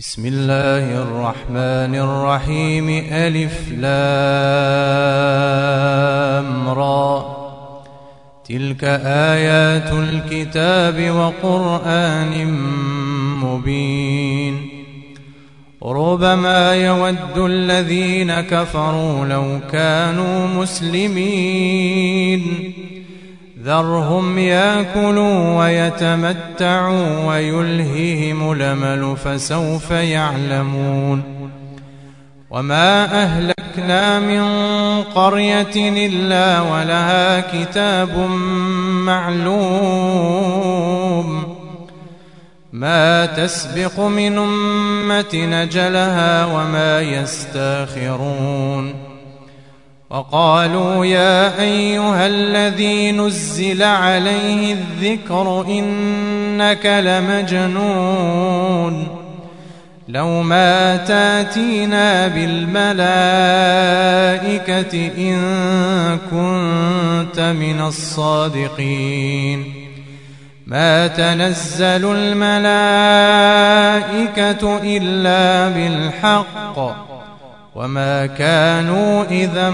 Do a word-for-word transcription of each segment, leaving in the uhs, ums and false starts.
بسم الله الرحمن الرحيم. ألف لام را. تلك آيات الكتاب وقرآن مبين. ربما يود الذين كفروا لو كانوا مسلمين ذرهم يأكلوا ويتمتعوا ويلههم الأمل فسوف يعلمون. وما أهلكنا من قرية إلا ولها كتاب معلوم ما تسبق من أمة أجلها وما يستاخرون. وقالوا يا أيها الذي نزل عليه الذكر إنك لمجنون لو ما تاتينا بالملائكة إن كنت من الصادقين. ما تنزل الملائكة إلا بالحق وما كانوا إذا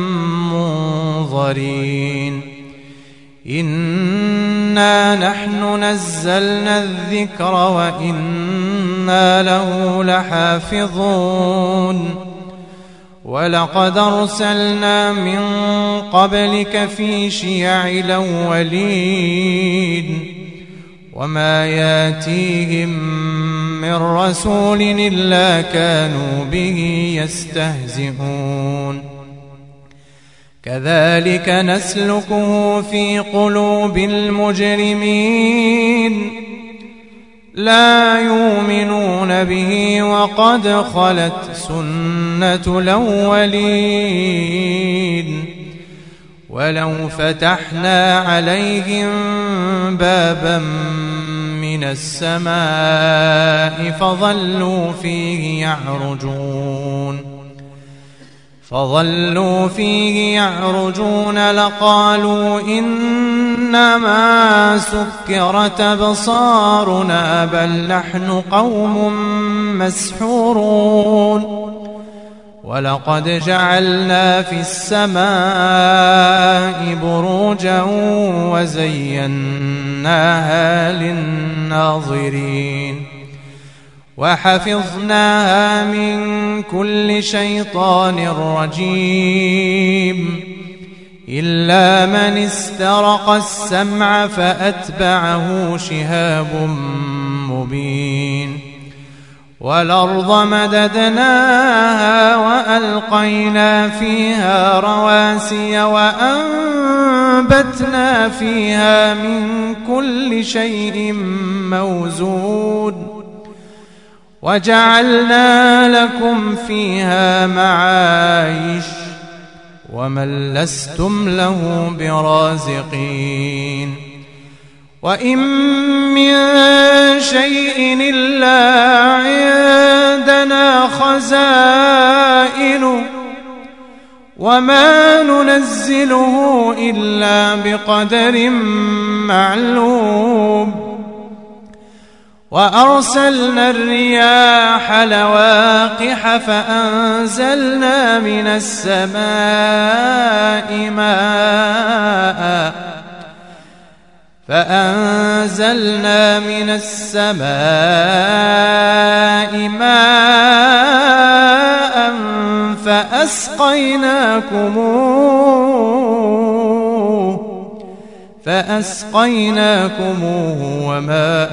منظرين. إنا نحن نزلنا الذكر وإنا له لحافظون. ولقد أرسلنا من قبلك في شيع الأولين وما ياتيهم من رسول إلا كانوا به يستهزئون. كذلك نسلكه في قلوب المجرمين لا يؤمنون به وقد خلت سنة الأولين. ولو فتحنا عليهم بابا من السماء فظلوا فيه يعرجون فظلوا فيه يعرجون لقالوا إنما سكرت أبصارنا بل نحن قوم مسحورون. ولقد جعلنا في السماء بروجا وزيناها للناظرين وحفظناها من كل شيطان رجيم إلا من استرق السمع فأتبعه شهاب مبين. والأرض مددناها وألقينا فيها رواسي وأنبتنا فيها من كل شيء موزون وجعلنا لكم فيها معايش ومن لستم له برازقين. وإن من شيء إلا عندنا خزائنه وما ننزله إلا بقدر معلوم. وأرسلنا الرياح لواقح فأنزلنا من السماء ماء فأنزلنا من السماء ماء فأسقيناكموه فأسقيناكموه وما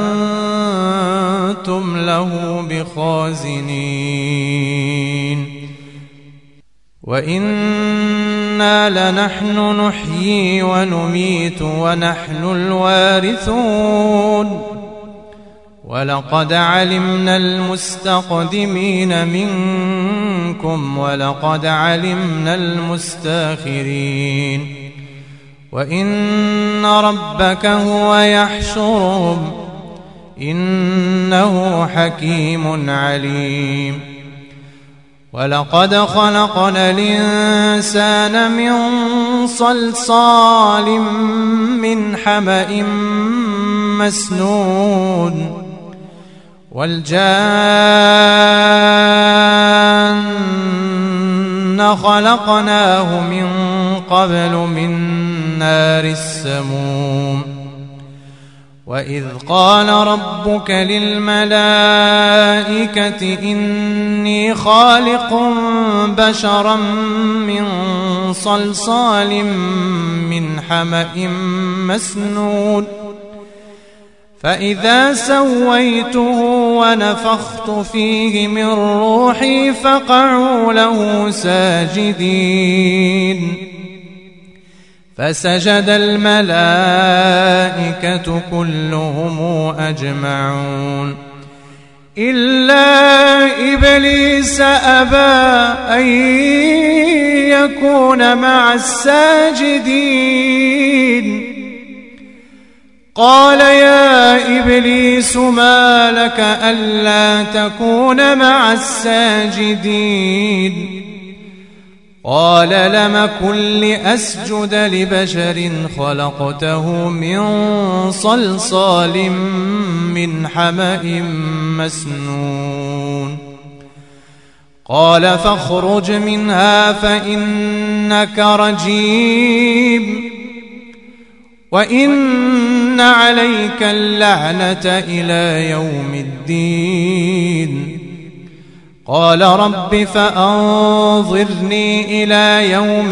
أنتم له بخازنين. وإنا لنحن نحيي ونميت ونحن الوارثون. ولقد علمنا المستقدمين منكم ولقد علمنا المستاخرين. وإن ربك هو يحشرهم إنه حكيم عليم. ولقد خلقنا الإنسان من صلصال من حمأ مسنون والجان خلقناه من قبل من نار السموم وإذ قال ربك للملائكة إني خالق بشرا من صلصال من حمأ مسنون فإذا سويته ونفخت فيه من روحي فقعوا له ساجدين فسجد الملائكة كلهم أجمعون إلا إبليس أبى أن يكون مع الساجدين قال يا إبليس ما لك ألا تكون مع الساجدين قال لم كن لأسجد لبشر خلقته من صلصال من حمأ مسنون قال فاخرج منها فإنك رجيم وإن عليك اللعنة إلى يوم الدين قال رب فأنظرني إلى يوم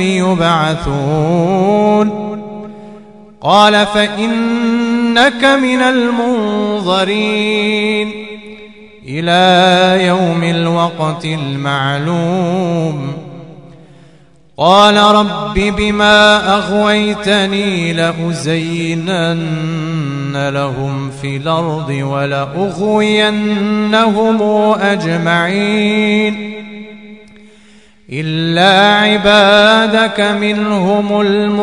يبعثون قال فإنك من المنظرين إلى يوم الوقت المعلوم قال رب بما أغويتني لأزينن لهم في الأرض ولأغوينهم أجمعين إلا عبادك منهم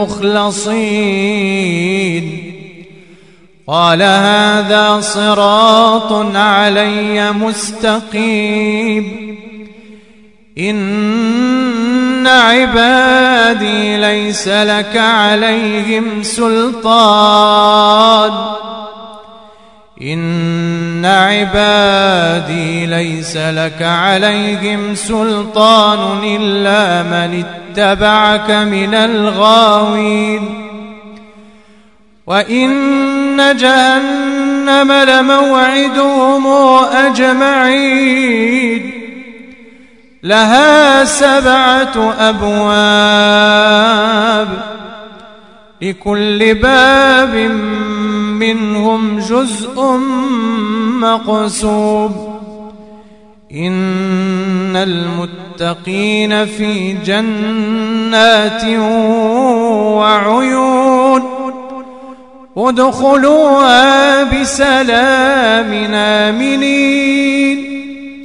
المخلصين قال هذا صراط علي مستقيم إن عبادي ليس لك عليهم سلطان إن عبادي ليس لك عليهم سلطان إلا من اتبعك من الغاوين وإن جهنم لموعدهم أجمعين لها سبعة أبواب لكل باب منهم جزء مقسوم إن المتقين في جنات وعيون ادخلوها بسلام آمنين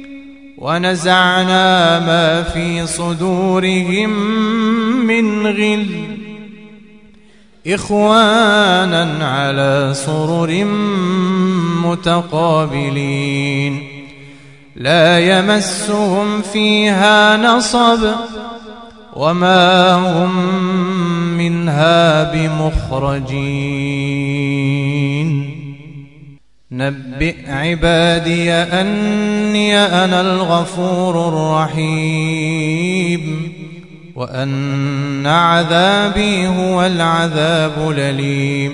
ونزعنا ما في صدورهم من غل إخوانا على سرر متقابلين لا يمسهم فيها نصب وما هم منها بمخرجين نبئ عبادي أني أنا الغفور الرحيم وأن عذابي هو العذاب الأليم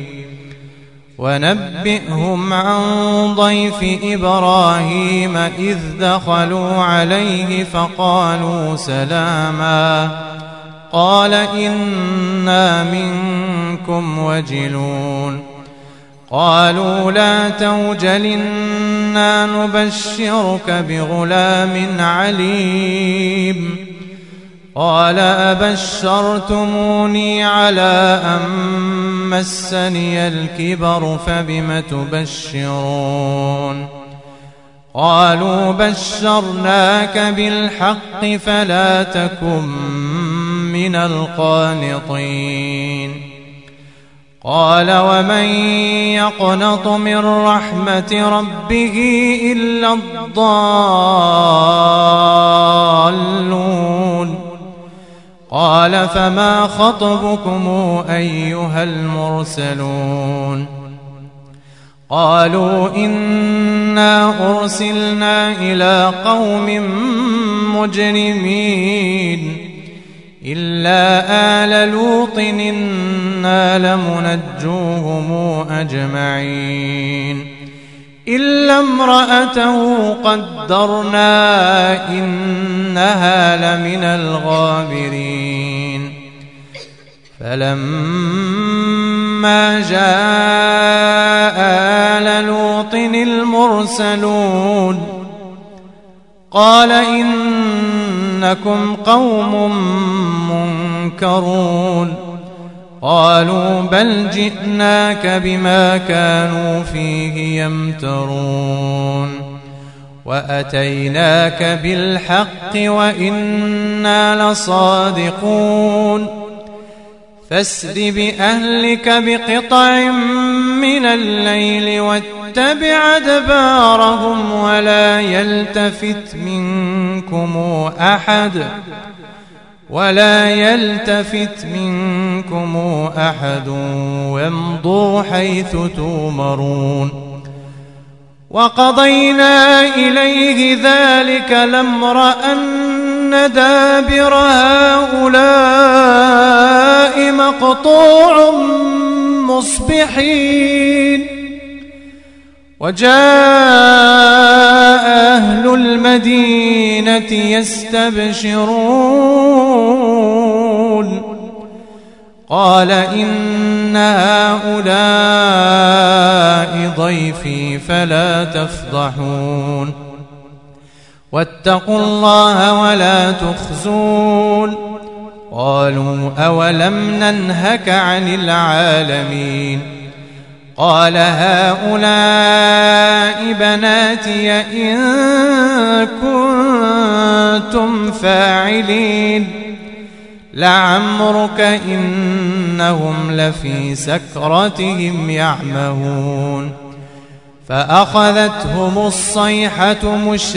ونبئهم عن ضيف إبراهيم إذ دخلوا عليه فقالوا سلاما قال إنا منكم وجلون قالوا لا توجل إنا نبشرك بغلام عليم قال أبشرتموني على أن مسني الكبر فبم تبشرون قالوا بشرناك بالحق فلا تكن من القانطين قال ومن يقنط من رحمة ربه إلا الضالون قال فما خطبكم أيها المرسلون قالوا إنا أرسلنا إلى قوم مجرمين إلا آل لوط إنا لمنجوهم أجمعين إلا امرأته قدرنا إنها لمن الغابرين فلما جاء آل لوط المرسلون قال إنكم قوم منكرون قالوا بل جئناك بما كانوا فيه يمترون وأتيناك بالحق وإنا لصادقون فاسر بأهلك بقطع من الليل واتبع أدبارهم ولا يلتفت منكم أحد ولا يلتفت منكم أحد وامضوا حيث تؤمرون وقضينا إليه ذلك الأمر أن دابر هؤلاء مقطوع مصبحين وجاء أهل المدينة يستبشرون قال إن هؤلاء ضيفي فلا تفضحون واتقوا الله ولا تخزون قالوا أولم ننهك عن العالمين قال هؤلاء بناتي إن كنتم فاعلين لعمرك إنهم لفي سكرتهم يعمهون فأخذتهم الصيحة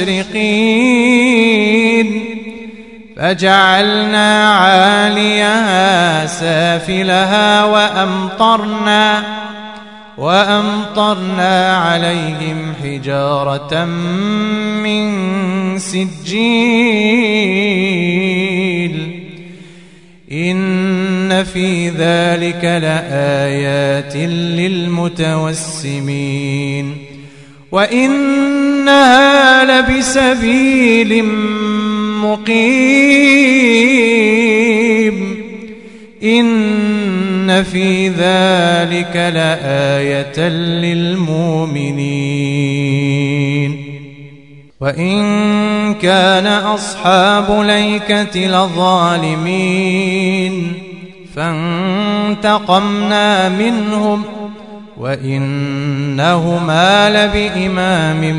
مشرقين فجعلنا عاليها سافلها وأمطرنا وأمطرنا عليهم حجارة من سجيل إن في ذلك لآيات للمتوسمين وإنها لبسبيل مقيم إن في ذلك لآية للمؤمنين وإن كان أصحاب الأيكة لظالمين فانتقمنا منهم وإنهما لبإمام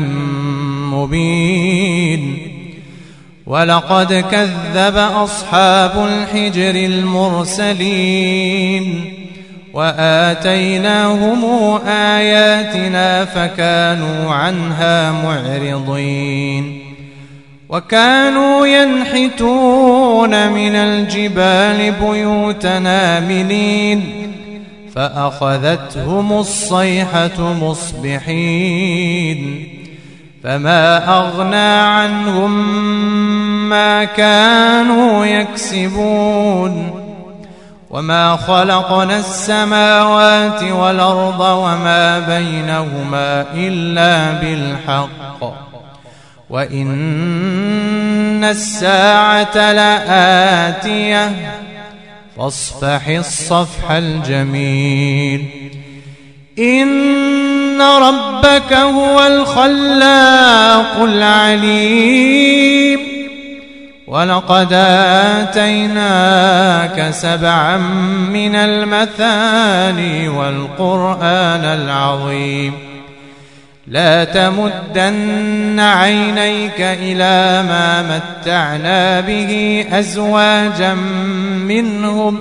مبين ولقد كذب أصحاب الحجر المرسلين وآتيناهم آياتنا فكانوا عنها معرضين وكانوا ينحتون من الجبال بيوتنا آمنين فأخذتهم الصيحة مصبحين فما أغنى عنهم ما كانوا يكسبون وما خلقنا السماوات والأرض وما بينهما إلا بالحق وإن الساعة لآتية فاصفح الصفح الجميل إن ربك هو الخلاق العليم ولقد آتيناك سبعا من المثاني والقرآن العظيم لا تمدن عينيك إلى ما متعنا به أزواجا منهم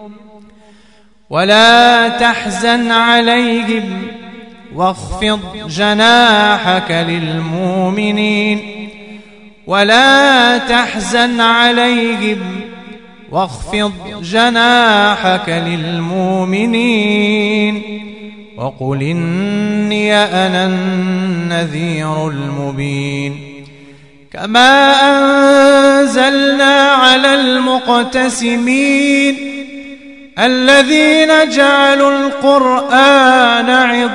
ولا تحزن عليهم واخفض جناحك للمؤمنين ولا تحزن عليهم واخفض جناحك للمؤمنين وقل إني أنا النذير المبين كما أنزلنا على المقتسمين الذين جعلوا القرآن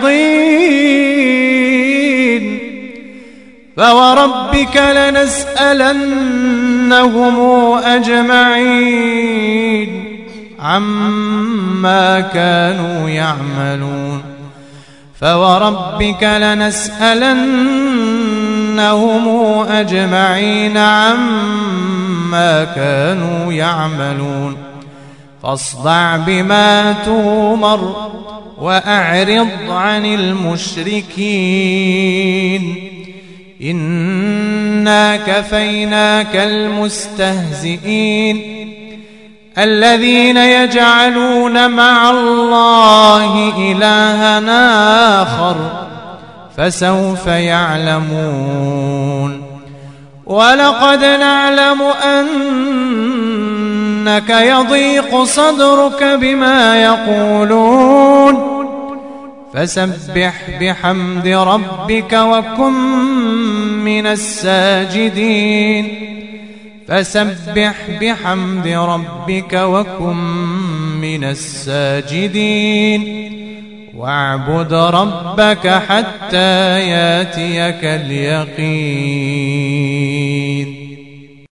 عضين فوربك لنسألنهم أجمعين عما كانوا يعملون فوربك لنسألنهم أجمعين عما كانوا يعملون فاصدع بما تؤمر وأعرض عن المشركين إنا كفيناك المستهزئين الذين يجعلون مع الله إلها آخر فسوف يعلمون ولقد نعلم أنك يضيق صدرك بما يقولون فسبح بحمد ربك وكن من الساجدين فسبح بحمد ربك وكن من الساجدين واعبد ربك حتى ياتيك اليقين.